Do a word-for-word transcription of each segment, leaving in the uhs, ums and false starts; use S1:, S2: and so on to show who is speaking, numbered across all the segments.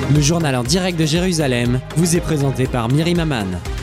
S1: Le journal en direct de Jérusalem vous est présenté par Myrim Aman.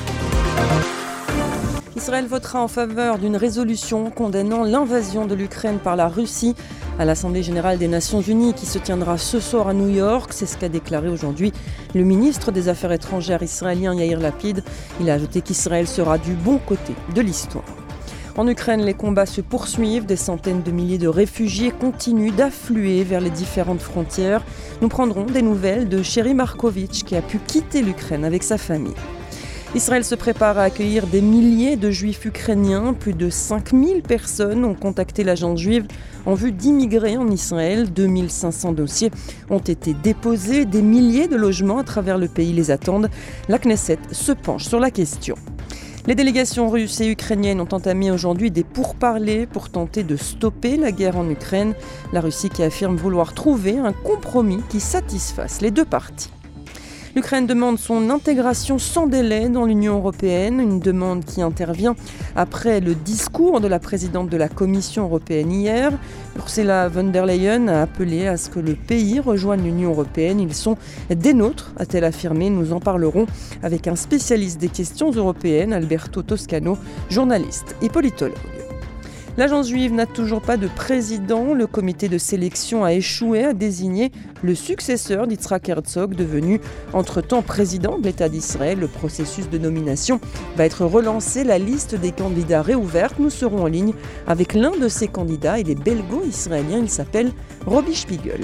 S2: Israël votera en faveur d'une résolution condamnant l'invasion de l'Ukraine par la Russie à l'Assemblée générale des Nations unies qui se tiendra ce soir à New York. C'est ce qu'a déclaré aujourd'hui le ministre des Affaires étrangères israélien Yair Lapid. Il a ajouté qu'Israël sera du bon côté de l'histoire. En Ukraine, les combats se poursuivent. Des centaines de milliers de réfugiés continuent d'affluer vers les différentes frontières. Nous prendrons des nouvelles de Chéri Markovitch qui a pu quitter l'Ukraine avec sa famille. Israël se prépare à accueillir des milliers de juifs ukrainiens. Plus de cinq mille personnes ont contacté l'agence juive en vue d'immigrer en Israël. deux mille cinq cents dossiers ont été déposés. Des milliers de logements à travers le pays les attendent. La Knesset se penche sur la question. Les délégations russes et ukrainiennes ont entamé aujourd'hui des pourparlers pour tenter de stopper la guerre en Ukraine. La Russie qui affirme vouloir trouver un compromis qui satisfasse les deux parties. L'Ukraine demande son intégration sans délai dans l'Union européenne, une demande qui intervient après le discours de la présidente de la Commission européenne hier. Ursula von der Leyen a appelé à ce que le pays rejoigne l'Union européenne. Ils sont des nôtres, a-t-elle affirmé. Nous en parlerons avec un spécialiste des questions européennes, Alberto Toscano, journaliste et politologue. L'agence juive n'a toujours pas de président. Le comité de sélection a échoué à désigner le successeur d'Yitzhak Herzog, devenu entre-temps président de l'État d'Israël. Le processus de nomination va être relancé. La liste des candidats réouverte. Nous serons en ligne avec l'un de ces candidats. Il est belgo-israélien. Il s'appelle Robi Spiegel.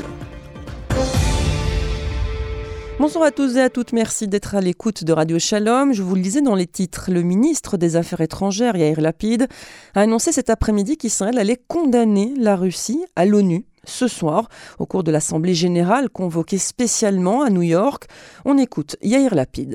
S2: Bonsoir à tous et à toutes, merci d'être à l'écoute de Radio Shalom. Je vous le disais dans les titres, le ministre des Affaires étrangères, Yair Lapid, a annoncé cet après-midi qu'Israël allait condamner la Russie à l'ONU ce soir, au cours de l'Assemblée générale convoquée spécialement à New York. On écoute Yair Lapid.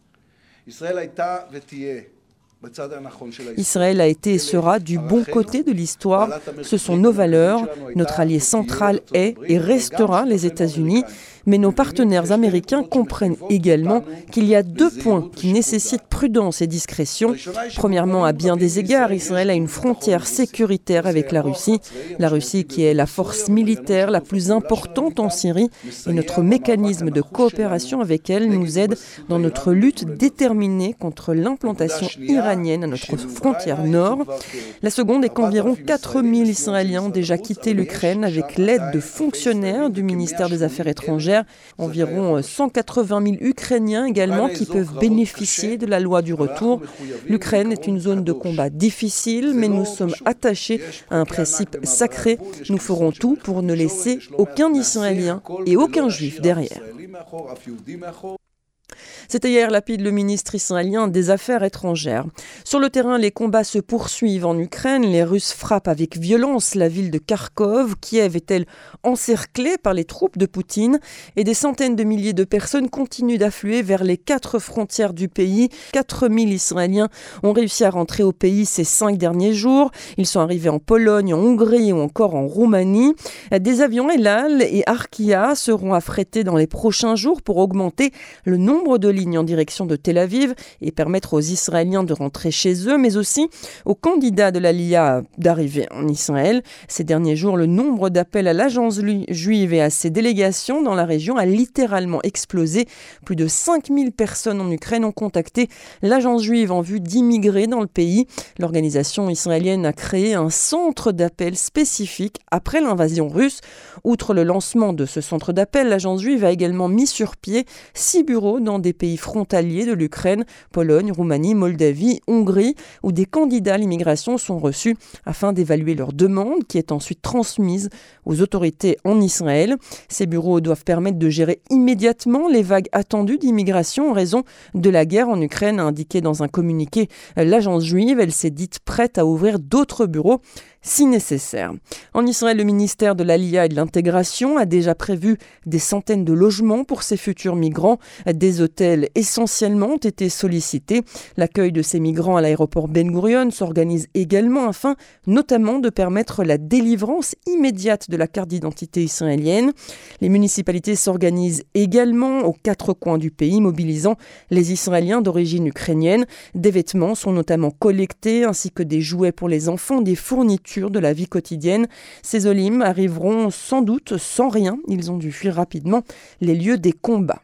S2: Israël a été et sera du bon côté de l'histoire. Ce sont nos valeurs. Notre allié central est et restera les États-Unis. Mais nos partenaires américains comprennent également qu'il y a deux points qui nécessitent prudence et discrétion. Premièrement, à bien des égards, Israël a une frontière sécuritaire avec la Russie. La Russie qui est la force militaire la plus importante en Syrie. Et notre mécanisme de coopération avec elle nous aide dans notre lutte déterminée contre l'implantation iranienne à notre frontière nord. La seconde est qu'environ quatre mille Israéliens ont déjà quitté l'Ukraine avec l'aide de fonctionnaires du ministère des Affaires étrangères. Environ cent quatre-vingt mille Ukrainiens également qui peuvent bénéficier de la loi du retour. L'Ukraine est une zone de combat difficile, mais nous sommes attachés à un principe sacré. Nous ferons tout pour ne laisser aucun Israélien et aucun Juif derrière. C'était Yair Lapid, le ministre israélien des Affaires étrangères. Sur le terrain, les combats se poursuivent en Ukraine. Les Russes frappent avec violence la ville de Kharkov. Kiev est-elle encerclée par les troupes de Poutine. Et des centaines de milliers de personnes continuent d'affluer vers les quatre frontières du pays. quatre mille Israéliens ont réussi à rentrer au pays ces cinq derniers jours. Ils sont arrivés en Pologne, en Hongrie ou encore en Roumanie. Des avions El Al et Arkia seront affrétés dans les prochains jours pour augmenter le nombre de lignes en direction de Tel Aviv et permettre aux Israéliens de rentrer chez eux, mais aussi aux candidats de l'Aliyah d'arriver en Israël. Ces derniers jours, le nombre d'appels à l'agence juive et à ses délégations dans la région a littéralement explosé. Plus de cinq mille personnes en Ukraine ont contacté l'agence juive en vue d'immigrer dans le pays. L'organisation israélienne a créé un centre d'appel spécifique après l'invasion russe. Outre le lancement de ce centre d'appel, l'agence juive a également mis sur pied six bureaux dans des pays frontaliers de l'Ukraine, Pologne, Roumanie, Moldavie, Hongrie, où des candidats à l'immigration sont reçus afin d'évaluer leur demande qui est ensuite transmise aux autorités en Israël. Ces bureaux doivent permettre de gérer immédiatement les vagues attendues d'immigration en raison de la guerre en Ukraine, a indiqué dans un communiqué l'agence juive. Elle s'est dite prête à ouvrir d'autres bureaux si nécessaire. En Israël, le ministère de l'Aliyah et de l'Intégration a déjà prévu des centaines de logements pour ces futurs migrants. Des hôtels essentiellement ont été sollicités. L'accueil de ces migrants à l'aéroport Ben Gurion s'organise également afin notamment de permettre la délivrance immédiate de la carte d'identité israélienne. Les municipalités s'organisent également aux quatre coins du pays, mobilisant les Israéliens d'origine ukrainienne. Des vêtements sont notamment collectés ainsi que des jouets pour les enfants, des fournitures coupure de la vie quotidienne. Ces Olim arriveront sans doute sans rien. Ils ont dû fuir rapidement les lieux des combats.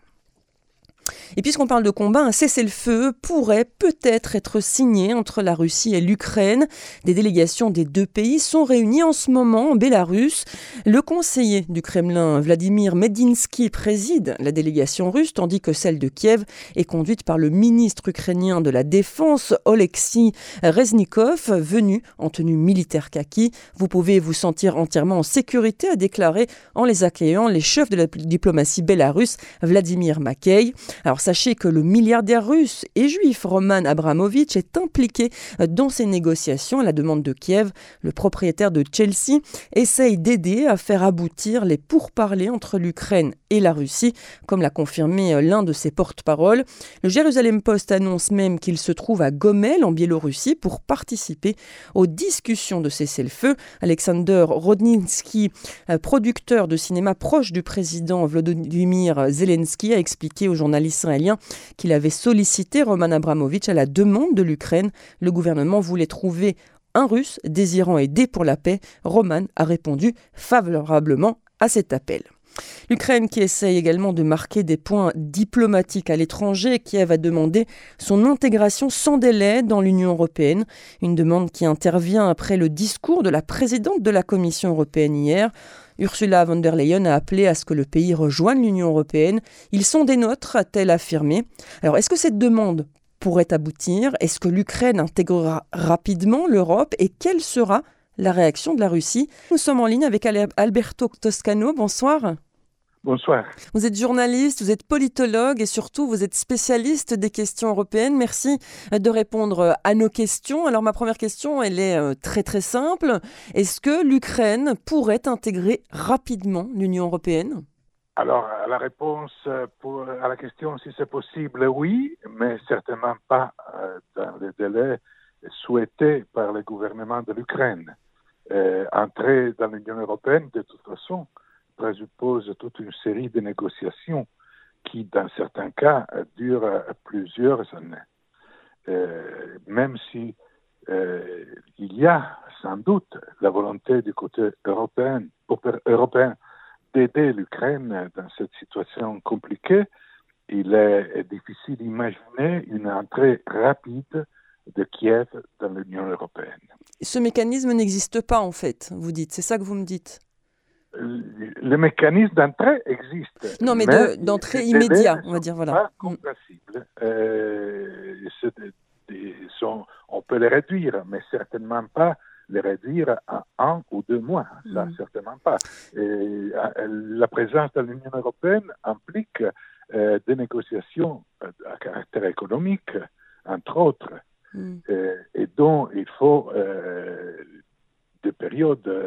S2: Et puisqu'on parle de combat, un cessez-le-feu pourrait peut-être être signé entre la Russie et l'Ukraine. Des délégations des deux pays sont réunies en ce moment en Bélarus. Le conseiller du Kremlin, Vladimir Medinsky, préside la délégation russe, tandis que celle de Kiev est conduite par le ministre ukrainien de la Défense, Oleksiy Reznikov, venu en tenue militaire kaki. Vous pouvez vous sentir entièrement en sécurité, a déclaré en les accueillant les chefs de la diplomatie bélarusse, Vladimir Makey. Alors sachez que le milliardaire russe et juif Roman Abramovich est impliqué dans ces négociations à la demande de Kiev. Le propriétaire de Chelsea essaye d'aider à faire aboutir les pourparlers entre l'Ukraine et la Russie, comme l'a confirmé l'un de ses porte-paroles. Le Jérusalem Post annonce même qu'il se trouve à Gomel en Biélorussie pour participer aux discussions de cessez-le-feu. Alexander Rodninsky, producteur de cinéma proche du président Volodymyr Zelensky, a expliqué aux journalistes israélien qu'il avait sollicité Roman Abramovich à la demande de l'Ukraine. Le gouvernement voulait trouver un Russe désirant aider pour la paix. Roman a répondu favorablement à cet appel. L'Ukraine qui essaye également de marquer des points diplomatiques à l'étranger. Kiev a demandé son intégration sans délai dans l'Union européenne. Une demande qui intervient après le discours de la présidente de la Commission européenne hier. Ursula von der Leyen a appelé à ce que le pays rejoigne l'Union européenne. Ils sont des nôtres, a-t-elle affirmé. Alors, est-ce que cette demande pourrait aboutir ? Est-ce que l'Ukraine intégrera rapidement l'Europe ? Et quelle sera la réaction de la Russie ? Nous sommes en ligne avec Alberto Toscano. Bonsoir.
S3: Bonsoir.
S2: Vous êtes journaliste, vous êtes politologue et surtout vous êtes spécialiste des questions européennes. Merci de répondre à nos questions. Alors ma première question, elle est très très simple. Est-ce que l'Ukraine pourrait intégrer rapidement l'Union européenne ?
S3: Alors la réponse pour, à la question si c'est possible, oui, mais certainement pas euh, dans les délais souhaités par le gouvernement de l'Ukraine. Euh, entrer dans l'Union européenne, de toute façon, présuppose toute une série de négociations qui, dans certains cas, durent plusieurs années. Euh, même si euh, il y a sans doute la volonté du côté européen, européen d'aider l'Ukraine dans cette situation compliquée, il est difficile d'imaginer une entrée rapide de Kiev dans l'Union européenne.
S2: Ce mécanisme n'existe pas en fait, vous dites, c'est ça que vous me dites ?
S3: Le mécanisme d'entrée existe.
S2: Non, mais, mais de, d'entrée immédiate, on va dire, voilà.
S3: Pas compréhensible. Euh, sont, on peut les réduire, mais certainement pas les réduire à un ou deux mois. Ça, mm. certainement pas. Et, la présence de l'Union européenne implique euh, des négociations à caractère économique, entre autres, mm. et, et dont il faut euh, des périodes euh,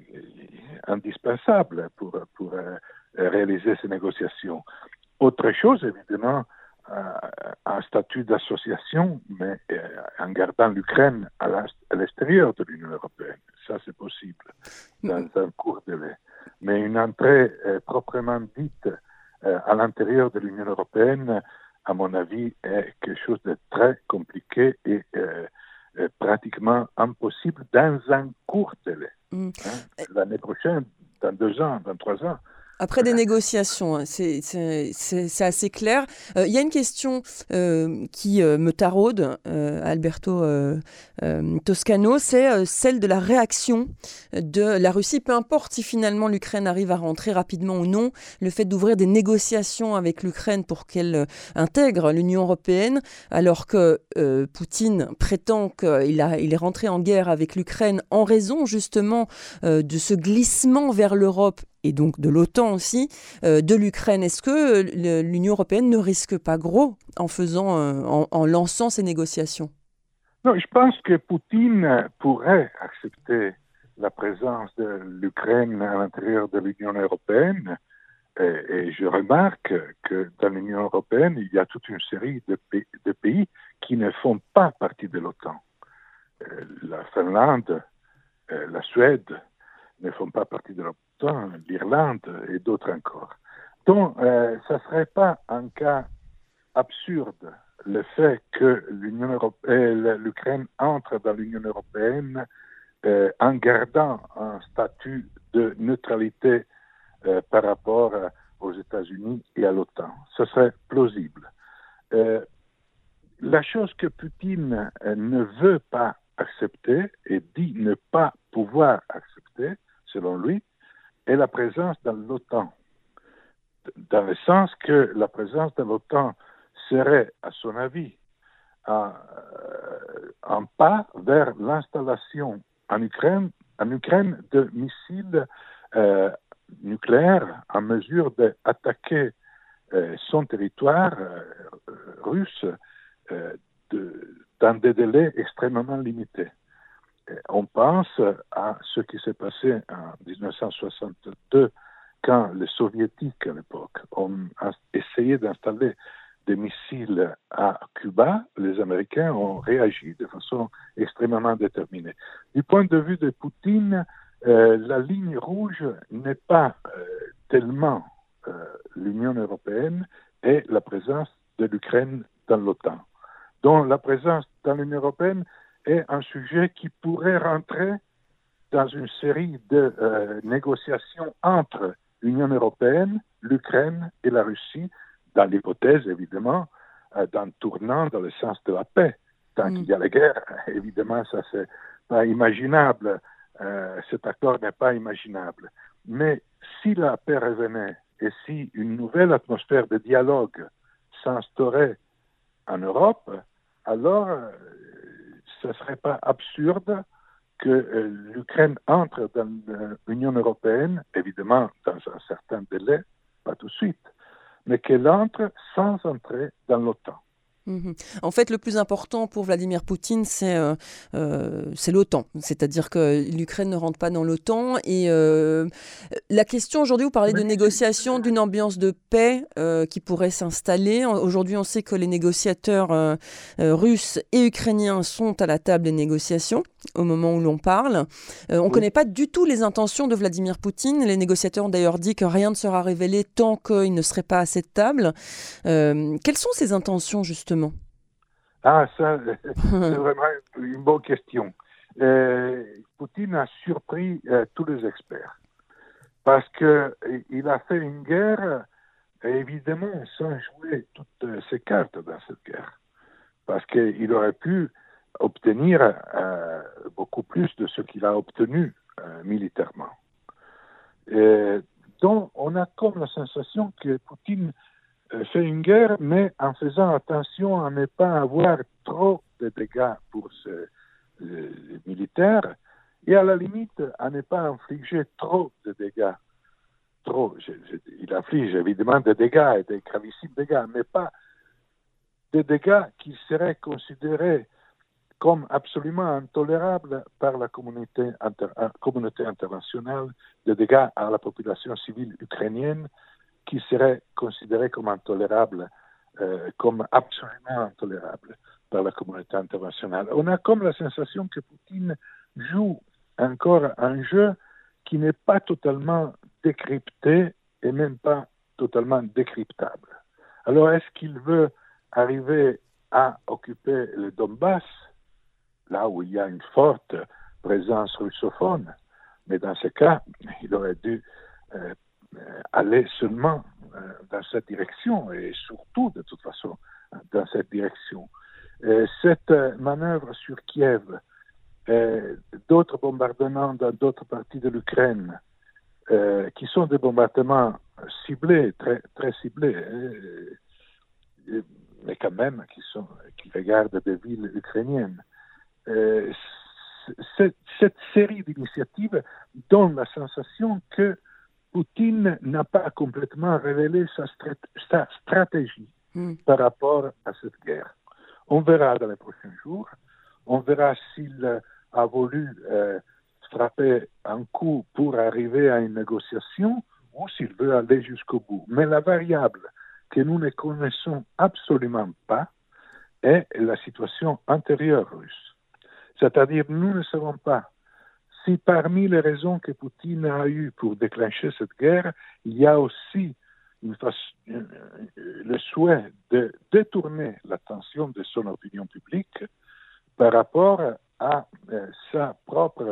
S3: indispensables pour, pour euh, réaliser ces négociations. Autre chose, évidemment, euh, un statut d'association, mais euh, en gardant l'Ukraine à, à l'extérieur de l'Union européenne. Ça, c'est possible dans un court délai. Mais une entrée euh, proprement dite euh, à l'intérieur de l'Union européenne, à mon avis, est quelque chose de très compliqué et euh, euh, pratiquement impossible dans un court délai. Mmh. Hein, l'année prochaine, dans deux ans, dans trois ans.
S2: Après des négociations, hein, c'est, c'est, c'est, c'est assez clair. Il euh, y a une question euh, qui euh, me taraude, euh, Alberto euh, euh, Toscano, c'est euh, celle de la réaction de la Russie. Peu importe si finalement l'Ukraine arrive à rentrer rapidement ou non, le fait d'ouvrir des négociations avec l'Ukraine pour qu'elle euh, intègre l'Union européenne, alors que euh, Poutine prétend qu'il a, il est rentré en guerre avec l'Ukraine en raison justement euh, de ce glissement vers l'Europe et donc de l'OTAN aussi, euh, de l'Ukraine. Est-ce que le, l'Union européenne ne risque pas gros en, faisant, euh, en, en lançant ces négociations ?
S3: Non, je pense que Poutine pourrait accepter la présence de l'Ukraine à l'intérieur de l'Union européenne. Et, et je remarque que dans l'Union européenne, il y a toute une série de, pays, de pays qui ne font pas partie de l'OTAN. Euh, la Finlande, euh, la Suède ne font pas partie de l'OTAN. L'Irlande et d'autres encore. Donc, euh, ça ne serait pas un cas absurde le fait que l'Union européenne, l'Ukraine entre dans l'Union européenne euh, en gardant un statut de neutralité euh, par rapport euh, aux États-Unis et à l'OTAN. Ce serait plausible. Euh, la chose que Poutine euh, ne veut pas accepter et dit ne pas pouvoir accepter, selon lui, est la présence dans l'OTAN. Dans le sens que la présence de l'OTAN serait, à son avis, un, un pas vers l'installation en Ukraine, en Ukraine de missiles euh, nucléaires en mesure d'attaquer euh, son territoire euh, russe euh, de, dans des délais extrêmement limités. Et on pense à ce qui s'est passé en dix-neuf cent soixante-deux quand les soviétiques à l'époque ont essayé d'installer des missiles à Cuba, les Américains ont réagi de façon extrêmement déterminée. Du point de vue de Poutine, euh, la ligne rouge n'est pas euh, tellement euh, l'Union européenne et la présence de l'Ukraine dans l'OTAN. Donc la présence dans l'Union européenne est un sujet qui pourrait rentrer dans une série de euh, négociations entre l'Union européenne, l'Ukraine et la Russie, dans l'hypothèse, évidemment, euh, d'un tournant dans le sens de la paix. Tant mmh. qu'il y a la guerre, évidemment, ça, c'est pas imaginable. Euh, cet accord n'est pas imaginable. Mais si la paix revenait et si une nouvelle atmosphère de dialogue s'instaurait en Europe, alors euh, ce ne serait pas absurde que euh, l'Ukraine entre dans l'Union européenne, évidemment dans un certain délai, pas tout de suite, mais qu'elle entre sans entrer dans l'OTAN.
S2: Mmh. En fait, le plus important pour Vladimir Poutine, c'est, euh, euh, c'est l'OTAN. C'est-à-dire que l'Ukraine ne rentre pas dans l'OTAN. Et euh, la question aujourd'hui, vous parlez de négociation, d'une ambiance de paix euh, qui pourrait s'installer. Aujourd'hui, on sait que les négociateurs euh, euh, russes et ukrainiens sont à la table des négociations au moment où l'on parle. Euh, on ne oui. connaît pas du tout les intentions de Vladimir Poutine. Les négociateurs ont d'ailleurs dit que rien ne sera révélé tant qu'il ne serait pas à cette table. Euh, quelles sont ses intentions, justement ?
S3: Ah, ça, c'est vraiment une bonne question. Euh, Poutine a surpris euh, tous les experts parce qu'il a fait une guerre, évidemment, sans jouer toutes ses cartes dans cette guerre. Parce qu'il aurait pu obtenir euh, beaucoup plus de ce qu'il a obtenu euh, militairement. Et donc, on a comme la sensation que Poutine fait une guerre, mais en faisant attention à ne pas avoir trop de dégâts pour ce, les, les militaires et à la limite à ne pas infliger trop de dégâts. Trop, je, je, il inflige évidemment des dégâts et des gravissimes dégâts, mais pas des dégâts qui seraient considérés comme absolument intolérables par la communauté, inter, communauté internationale, des dégâts à la population civile ukrainienne qui serait considéré comme intolérable, euh, comme absolument intolérable par la communauté internationale. On a comme la sensation que Poutine joue encore un jeu qui n'est pas totalement décrypté et même pas totalement décryptable. Alors, est-ce qu'il veut arriver à occuper le Donbass, là où il y a une forte présence russophone, mais dans ce cas, il aurait dû euh, aller seulement euh, dans cette direction et surtout, de toute façon, dans cette direction. Et cette euh, manœuvre sur Kiev, euh, d'autres bombardements dans d'autres parties de l'Ukraine, euh, qui sont des bombardements ciblés, très, très ciblés, euh, mais quand même qui, sont, qui regardent des villes ukrainiennes. Euh, cette, cette série d'initiatives donne la sensation que Poutine n'a pas complètement révélé sa, strat- sa stratégie mm. par rapport à cette guerre. On verra dans les prochains jours. On verra s'il a voulu euh, frapper un coup pour arriver à une négociation ou s'il veut aller jusqu'au bout. Mais la variable que nous ne connaissons absolument pas est la situation intérieure russe. C'est-à-dire, nous ne savons pas si parmi les raisons que Poutine a eues pour déclencher cette guerre, il y a aussi une façon, le souhait de détourner l'attention de son opinion publique par rapport à euh, sa propre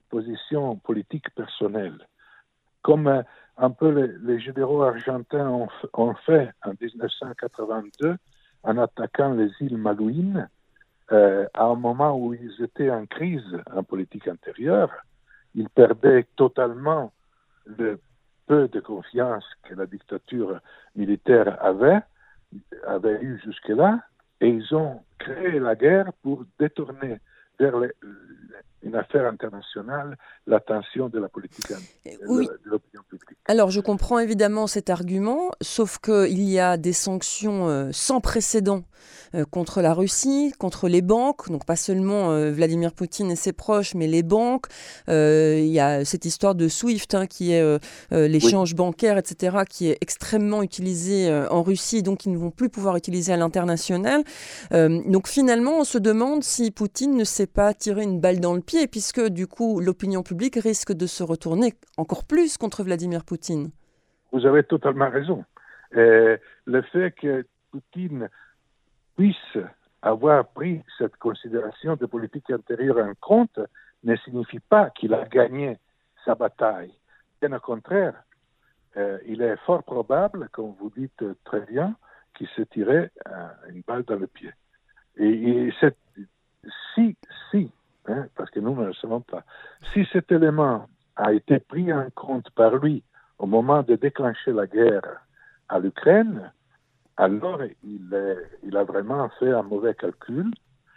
S3: position politique personnelle, comme euh, un peu les, les généraux argentins ont, ont fait en dix-neuf cent quatre-vingt-deux en attaquant les îles Malouines, euh, à un moment où ils étaient en crise en politique intérieure. Ils perdaient totalement le peu de confiance que la dictature militaire avait, avait eu jusque-là, et ils ont créé la guerre pour détourner vers les, une affaire internationale l'attention de la politique,
S2: oui.
S3: de, de l'opinion publique.
S2: Alors, je comprends évidemment cet argument, sauf qu'il y a des sanctions euh, sans précédent euh, contre la Russie, contre les banques, donc pas seulement euh, Vladimir Poutine et ses proches, mais les banques. Euh, il y a cette histoire de SWIFT, hein, qui est euh, euh, l'échange oui. bancaire, et cetera, qui est extrêmement utilisé euh, en Russie, donc ils ne vont plus pouvoir utiliser à l'international. Euh, donc finalement, on se demande si Poutine ne s'est pas tiré une balle dans le pied, puisque du coup, l'opinion publique risque de se retourner encore plus contre Vladimir Poutine.
S3: Vous avez totalement raison. Et le fait que Poutine puisse avoir pris cette considération de politique intérieure en compte ne signifie pas qu'il a gagné sa bataille. Bien au contraire, euh, il est fort probable, comme vous dites très bien, qu'il s'est tiré euh, une balle dans le pied. Et, et cette, si, si, hein, parce que nous ne le savons pas, si cet élément a été pris en compte par lui au moment de déclencher la guerre à l'Ukraine, alors il, est, il a vraiment fait un mauvais calcul.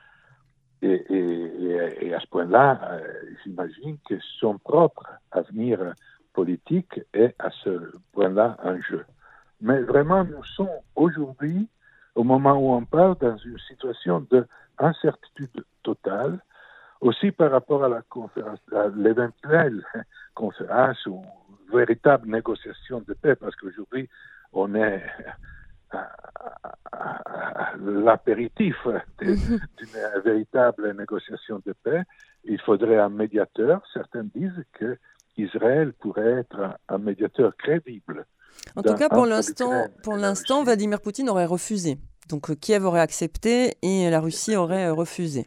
S3: Et, et, et à ce point-là, euh, j'imagine que son propre avenir politique est à ce point-là en jeu. Mais vraiment, nous sommes aujourd'hui, au moment où on parle, dans une situation d'incertitude totale, aussi par rapport à la conférence, à l'éventuelle conférence ou véritable négociation de paix, parce qu'aujourd'hui, on est à, à, à l'apéritif d'une mm-hmm. véritable négociation de paix. Il faudrait un médiateur. Certains disent que Israël pourrait être un médiateur crédible.
S2: En tout cas, pour l'instant, pour l'instant, Vladimir Poutine aurait refusé. Donc Kiev aurait accepté et la Russie aurait refusé.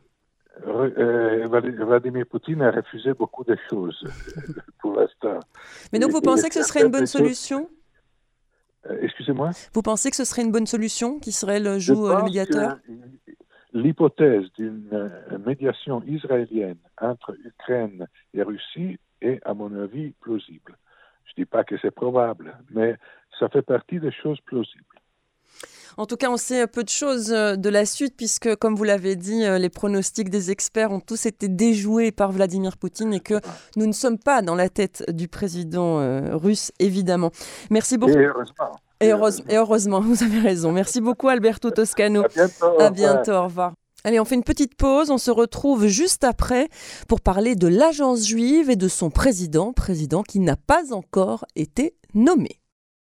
S3: Euh, Vladimir Poutine a refusé beaucoup de choses pour l'instant.
S2: Mais donc, vous et, pensez et que ce serait une bonne solution
S3: euh, Excusez-moi.
S2: Vous pensez que ce serait une bonne solution qui serait le joue le médiateur?
S3: L'hypothèse d'une médiation israélienne entre Ukraine et Russie est, à mon avis, plausible. Je ne dis pas que c'est probable, mais ça fait partie des choses plausibles.
S2: En tout cas, on sait peu de choses de la suite puisque, comme vous l'avez dit, les pronostics des experts ont tous été déjoués par Vladimir Poutine et que nous ne sommes pas dans la tête du président euh, russe, évidemment. Merci beaucoup.
S3: Et heureusement.
S2: Et heureusement, et heureusement, vous avez raison. Merci beaucoup, Alberto Toscano.
S3: À bientôt.
S2: À bientôt, au revoir. Allez, on fait une petite pause. On se retrouve juste après pour parler de l'Agence juive et de son président, président qui n'a pas encore été nommé.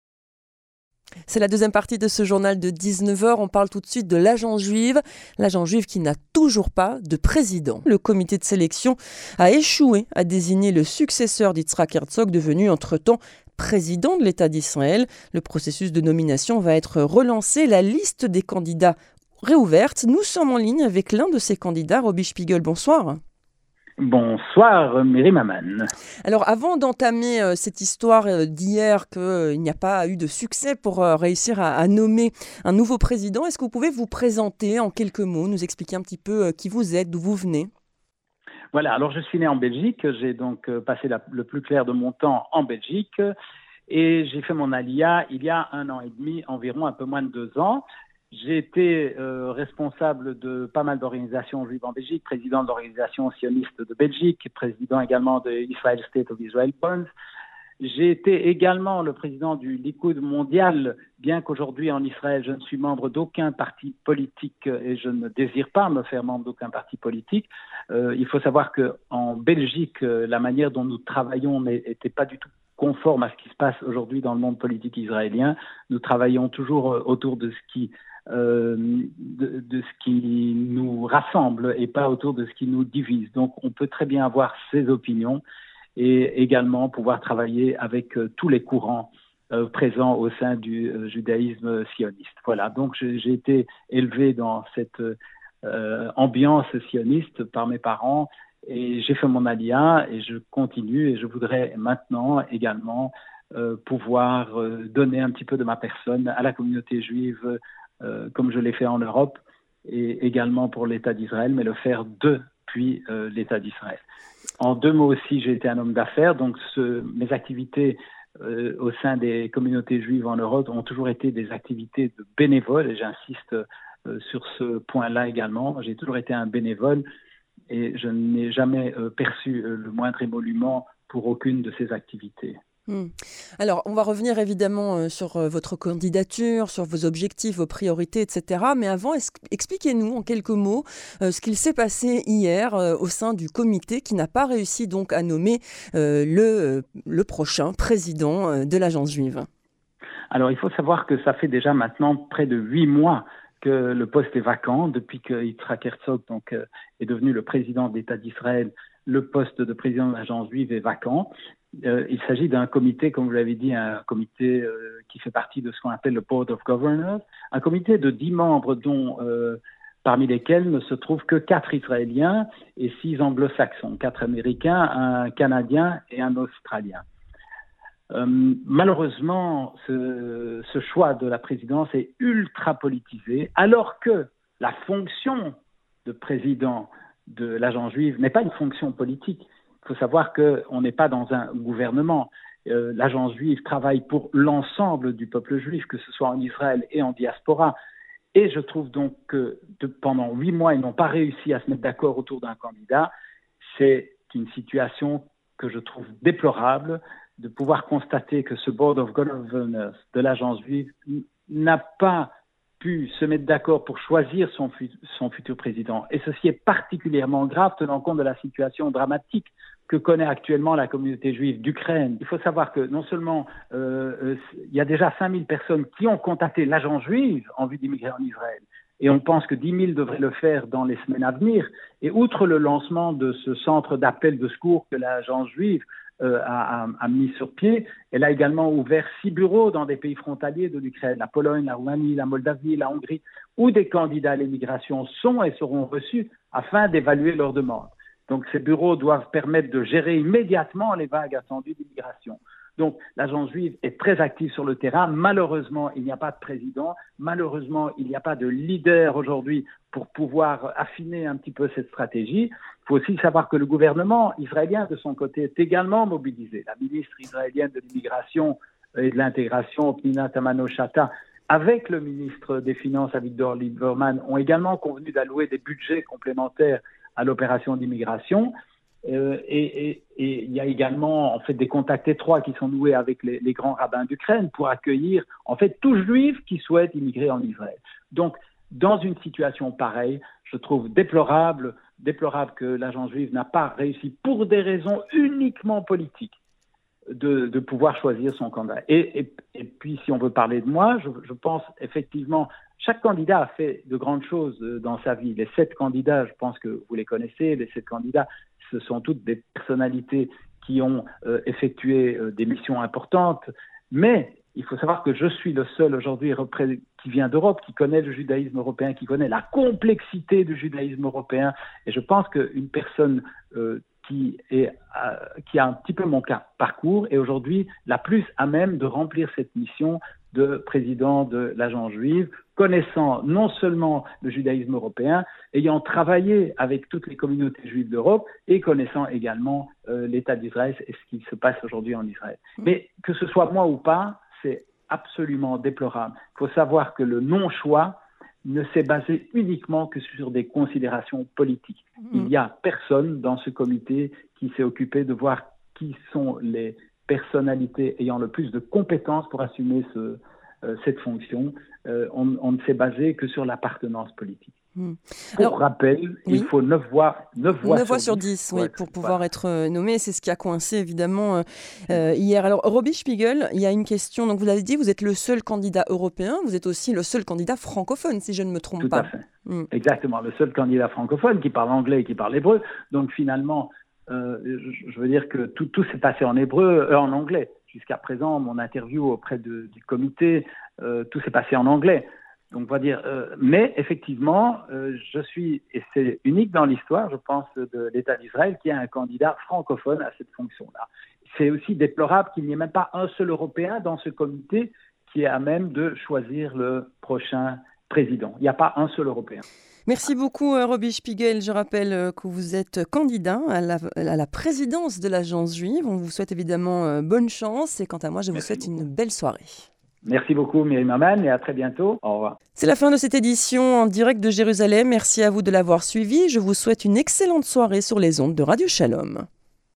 S2: C'est la deuxième partie de ce journal de dix-neuf heures. On parle tout de suite de l'Agence juive. L'Agence juive qui n'a toujours pas de président. Le comité de sélection a échoué à désigner le successeur d'Yitzhak Herzog, devenu entre-temps président de l'État d'Israël. Le processus de nomination va être relancé. La liste des candidats réouverte. Nous sommes en ligne avec l'un de ces candidats, Roby Spiegel. Bonsoir.
S4: Bonsoir, Myriam Aman.
S2: Alors, avant d'entamer euh, cette histoire euh, d'hier qu'il euh, n'y a pas eu de succès pour euh, réussir à, à nommer un nouveau président, est-ce que vous pouvez vous présenter en quelques mots, nous expliquer un petit peu euh, qui vous êtes, d'où vous venez?
S4: Voilà, alors je suis né en Belgique, j'ai donc euh, passé la, le plus clair de mon temps en Belgique et j'ai fait mon alia il y a un an et demi, environ un peu moins de deux ans. J'ai été euh, responsable de pas mal d'organisations juives en Belgique, président de l'organisation sioniste de Belgique, président également de Israel State of Israel Bonds. J'ai été également le président du Likoud mondial, bien qu'aujourd'hui en Israël, je ne suis membre d'aucun parti politique et je ne désire pas me faire membre d'aucun parti politique. Euh, il faut savoir qu'en Belgique, la manière dont nous travaillons n'était pas du tout conforme à ce qui se passe aujourd'hui dans le monde politique israélien. Nous travaillons toujours autour de ce qui Euh, de, de ce qui nous rassemble et pas autour de ce qui nous divise. Donc, on peut très bien avoir ses opinions et également pouvoir travailler avec euh, tous les courants euh, présents au sein du euh, judaïsme sioniste. Voilà, donc j'ai, j'ai été élevé dans cette euh, ambiance sioniste par mes parents Et j'ai fait mon alia et je continue et je voudrais maintenant également euh, pouvoir euh, donner un petit peu de ma personne à la communauté juive euh, comme je l'ai fait en Europe et également pour l'État d'Israël, mais le faire depuis euh, l'État d'Israël. En deux mots aussi, j'ai été un homme d'affaires, donc ce, mes activités euh, au sein des communautés juives en Europe ont toujours été des activités de bénévoles et j'insiste euh, sur ce point-là également. J'ai toujours été un bénévole et je n'ai jamais euh, perçu euh, le moindre émolument pour aucune de ces activités.
S2: Mmh. Alors, on va revenir évidemment euh, sur euh, votre candidature, sur vos objectifs, vos priorités, et cetera. Mais avant, expliquez-nous en quelques mots euh, ce qu'il s'est passé hier euh, au sein du comité qui n'a pas réussi donc à nommer euh, le, le prochain président euh, de l'Agence juive.
S4: Alors, il faut savoir que ça fait déjà maintenant près de huit mois que le poste est vacant. Depuis que Yitzhak Herzog donc, euh, est devenu le président de l'État d'Israël, le poste de président de l'Agence juive est vacant. Euh, il s'agit d'un comité, comme vous l'avez dit, un comité euh, qui fait partie de ce qu'on appelle le Board of Governors, un comité de dix membres dont, euh, parmi lesquels ne se trouvent que quatre Israéliens et six Anglo-Saxons, quatre Américains, un Canadien et un Australien. Euh, malheureusement, ce, ce choix de la présidence est ultra politisé, alors que la fonction de président de l'Agence juive n'est pas une fonction politique. Il faut savoir qu'on n'est pas dans un gouvernement. Euh, L'Agence juive travaille pour l'ensemble du peuple juif, que ce soit en Israël et en diaspora. Et je trouve donc que de, pendant huit mois, ils n'ont pas réussi à se mettre d'accord autour d'un candidat. C'est une situation que je trouve déplorable, de pouvoir constater que ce Board of Governors de l'Agence juive n'a pas pu se mettre d'accord pour choisir son, son futur président. Et ceci est particulièrement grave tenant compte de la situation dramatique que connaît actuellement la communauté juive d'Ukraine. Il faut savoir que non seulement euh, euh, il y a déjà cinq mille personnes qui ont contacté l'Agence juive en vue d'immigrer en Israël, et on pense que dix mille devraient le faire dans les semaines à venir. Et outre le lancement de ce centre d'appel de secours que l'Agence juive euh, a, a, a mis sur pied, elle a également ouvert six bureaux dans des pays frontaliers de l'Ukraine, la Pologne, la Roumanie, la Moldavie, la Hongrie, où des candidats à l'immigration sont et seront reçus afin d'évaluer leurs demandes. Donc, ces bureaux doivent permettre de gérer immédiatement les vagues attendues d'immigration. Donc, l'Agence juive est très active sur le terrain. Malheureusement, il n'y a pas de président. Malheureusement, il n'y a pas de leader aujourd'hui pour pouvoir affiner un petit peu cette stratégie. Il faut aussi savoir que le gouvernement israélien, de son côté, est également mobilisé. La ministre israélienne de l'immigration et de l'intégration, Pnina Tamano-Shata, avec le ministre des Finances, Avigdor Lieberman, ont également convenu d'allouer des budgets complémentaires à l'opération d'immigration. Euh, et, et, et il y a également en fait des contacts étroits qui sont noués avec les, les grands rabbins d'Ukraine pour accueillir en fait tout juif qui souhaite immigrer en Israël. Donc, dans une situation pareille, je trouve déplorable, déplorable que l'Agence juive n'a pas réussi, pour des raisons uniquement politiques, de, de pouvoir choisir son candidat. Et, et, et puis, si on veut parler de moi, je, je pense effectivement, chaque candidat a fait de grandes choses dans sa vie. Les sept candidats, je pense que vous les connaissez, les sept candidats, ce sont toutes des personnalités qui ont euh, effectué euh, des missions importantes. Mais il faut savoir que je suis le seul aujourd'hui qui vient d'Europe, qui connaît le judaïsme européen, qui connaît la complexité du judaïsme européen. Et je pense qu'une personne euh, qui, est, euh, qui a un petit peu mon parcours est aujourd'hui la plus à même de remplir cette mission de président de l'Agence juive, connaissant non seulement le judaïsme européen, ayant travaillé avec toutes les communautés juives d'Europe et connaissant également euh, l'État d'Israël et ce qui se passe aujourd'hui en Israël. Mais que ce soit moi ou pas, c'est absolument déplorable. Il faut savoir que le non-choix ne s'est basé uniquement que sur des considérations politiques. Il n'y a personne dans ce comité qui s'est occupé de voir qui sont les personnalités ayant le plus de compétences pour assumer ce, euh, cette fonction. Euh, on, on ne s'est basé que sur l'appartenance politique. Mmh. Pour Alors, rappel, oui. il faut neuf voix, neuf voix,
S2: neuf voix sur dix, oui, pour pouvoir voilà. être nommé. C'est ce qui a coincé évidemment euh, hier. Alors, Robbie Spiegel, il y a une question. Donc, vous l'avez dit, vous êtes le seul candidat européen. Vous êtes aussi le seul candidat francophone, si je ne me trompe
S4: Tout
S2: pas.
S4: À fait. Mmh. Exactement, le seul candidat francophone qui parle anglais et qui parle hébreu. Donc, finalement, euh, je, je veux dire que tout, tout s'est passé en hébreu, euh, en anglais. Jusqu'à présent, mon interview auprès de, du comité, euh, tout s'est passé en anglais. Donc, on va dire, euh, mais effectivement, euh, je suis, et c'est unique dans l'histoire, je pense, de l'État d'Israël, qui a un candidat francophone à cette fonction-là. C'est aussi déplorable qu'il n'y ait même pas un seul Européen dans ce comité qui est à même de choisir le prochain président. Il n'y a pas un seul Européen.
S2: Merci beaucoup, Roby Spiegel. Je rappelle que vous êtes candidat à la, à la présidence de l'Agence juive. On vous souhaite évidemment bonne chance et quant à moi, je vous
S4: Merci
S2: souhaite
S4: beaucoup.
S2: une belle soirée.
S4: Merci beaucoup, Myriam Aman, et à très bientôt. Au revoir.
S2: C'est la fin de cette édition en direct de Jérusalem. Merci à vous de l'avoir suivi. Je vous souhaite une excellente soirée sur les ondes de Radio Shalom.